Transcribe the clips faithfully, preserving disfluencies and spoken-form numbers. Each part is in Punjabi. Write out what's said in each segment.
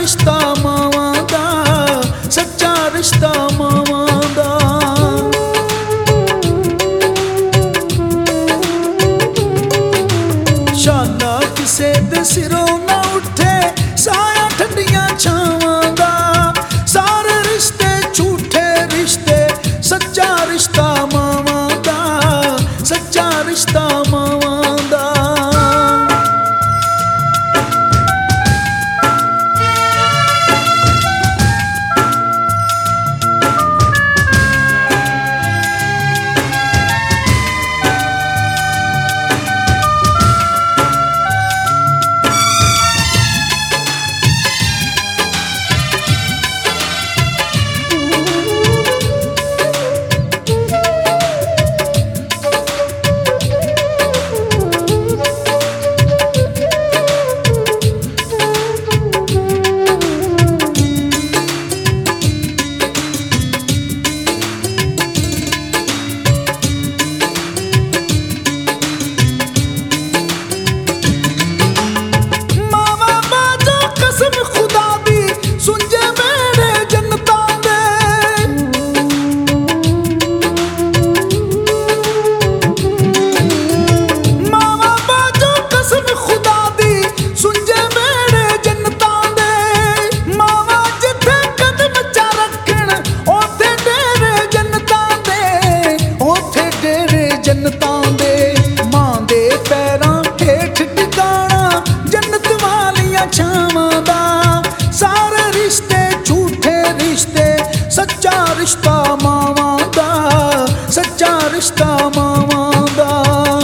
ਰਿਸ਼ਤਾ ਮਾਵਾਂ ਦਾ, ਸੱਚਾ ਰਿਸ਼ਤਾ ਮਾਵਾਂ ਦਾ। ਸ਼ਾਲਾ ਕਿਸੇ ਦੇ ਸਿਰੋਂ ਨਾ ਉੱਠੇ ਸਾਇਆ ਠੰਡੀਆਂ ਛਾਵਾਂ ਦਾ। ਸਾਰੇ ਰਿਸ਼ਤੇ ਝੂਠੇ ਰਿਸ਼ਤੇ, ਸੱਚਾ ਰਿਸ਼ਤਾ ਮਾਵਾਂ ਦਾ, ਸੱਚਾ ਰਿਸ਼ਤਾ ਮਾਵਾਂ ਦਾ। ਜੰਨਤਾਂ ਦੇ ਮਾਂ ਦੇ ਪੈਰਾਂ ਹੇਠ ਟਿਕਾਣਾ, ਜੰਨਤ ਵਾਲੀਆਂ ਛਾਵਾਂ ਦਾ। ਸਾਰੇ ਰਿਸ਼ਤੇ ਝੂਠੇ ਰਿਸ਼ਤੇ, ਸੱਚਾ ਰਿਸ਼ਤਾ ਮਾਵਾਂ ਦਾ, ਸੱਚਾ ਰਿਸ਼ਤਾ ਮਾਵਾਂ ਦਾ।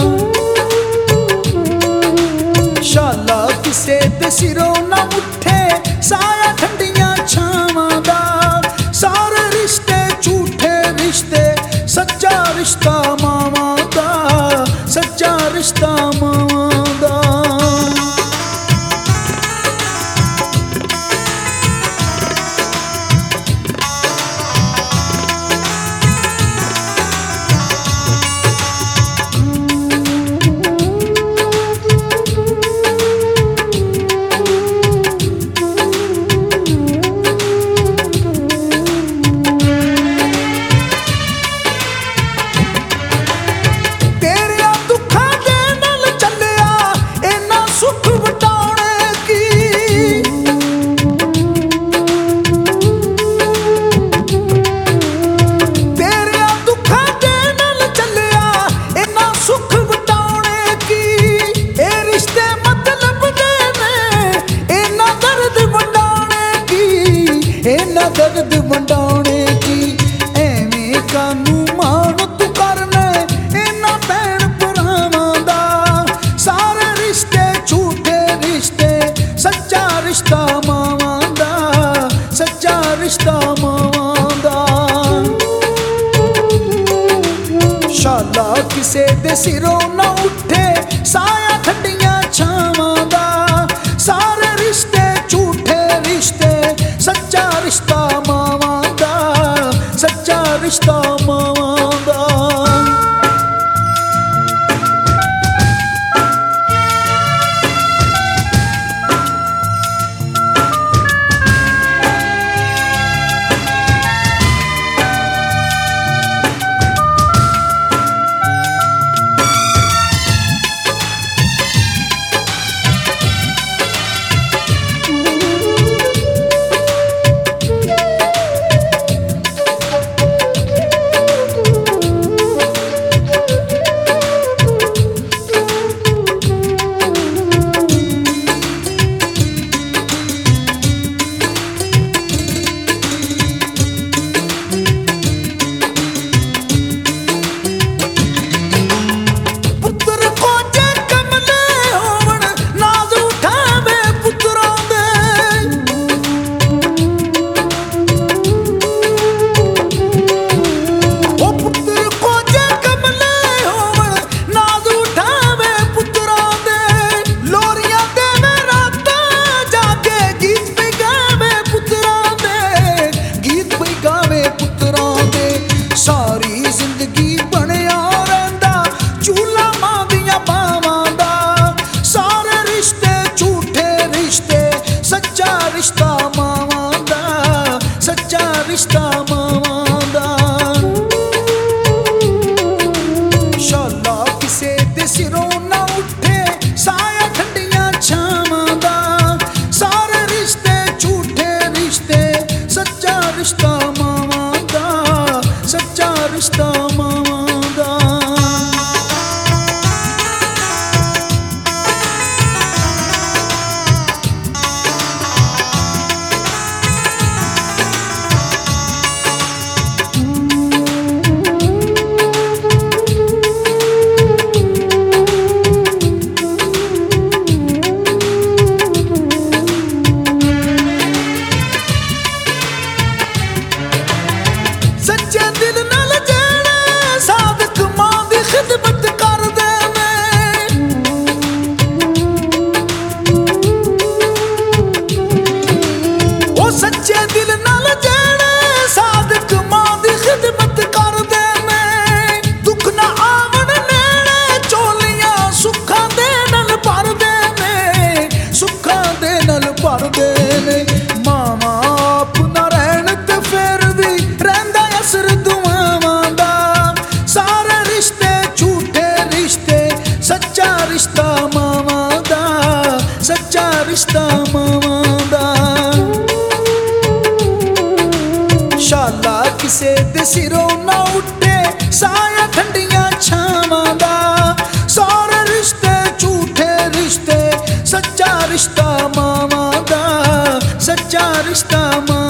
ਸ਼ਾਲਾ ਕਿਸੇ ਦੇ ਸਿਰੋਂ ਨਾ ਉੱਠੇ ਸਾਇਆ ਠੰਡੀਆਂ ਛਾਵਾਂ ਦਾ। ਸਾਰੇ ਰਿਸ਼ਤੇ ਝੂਠੇ ਰਿਸ਼ਤੇ, ਸੱਚਾ ਰਿਸ਼ਤਾ ਮਾਵਾਂ ਦਾ, ਸੱਚਾ ਰਿਸ਼ਤਾ ਮਾਵਾਂ ਦਾ। ਇਹਨਾਂ ਦਰਦ ਵੰਡਾਉਣੇ ਕੀ, ਐਵੇਂ ਕਾਨੂੰ ਮਾਣ ਤੂੰ ਕਰਨਾ ਇਹਨਾਂ ਭੈਣ ਭਰਾਵਾਂ ਦਾ। ਸਾਰੇ ਰਿਸ਼ਤੇ ਝੂਠੇ ਰਿਸ਼ਤੇ, ਸੱਚਾ ਰਿਸ਼ਤਾ ਮਾਵਾਂ ਦਾ, ਸੱਚਾ ਰਿਸ਼ਤਾ ਮਾਵਾਂ ਦਾ। ਸ਼ਾਲਾ ਕਿਸੇ ਦੇ ਸਿਰੋਂ ਨਾ ਉੱਠੇ ਸਾਇਆ ਠੰਡੀਆਂ ਛਾਵਾਂ ਦਾ। ਸਾਰੇ ਰਿਸ਼ਤੇ ਝੂਠੇ ਰਿਸ਼ਤੇ, ਸੱਚਾ ਰਿਸ਼ਤਾ ਮਾਵਾਂ ਦਾ, ਸੱਚਾ ਰਿਸ਼ਤਾ ਮਾਵਾਂ ਦਾ। ਰਿਸ਼ਤਾ ਮਾਵਾਂ ਦਾ। ਸ਼ਾਲਾ ਕਿਸੇ ਦੇ ਸਿਰੋਂ ਨਾ ਉੱਠੇ ਸਾਇਆ ਠੰਡੀਆਂ ਛਾਵਾਂ ਦਾ। ਸਾਰੇ ਰਿਸ਼ਤੇ ਝੂਠੇ ਰਿਸ਼ਤੇ, ਸੱਚਾ ਰਿਸ਼ਤਾ ਮਾਵਾਂ ਦਾ, ਸੱਚਾ ਰਿਸ਼ਤਾ ਮਾਵਾਂ ਦਾ।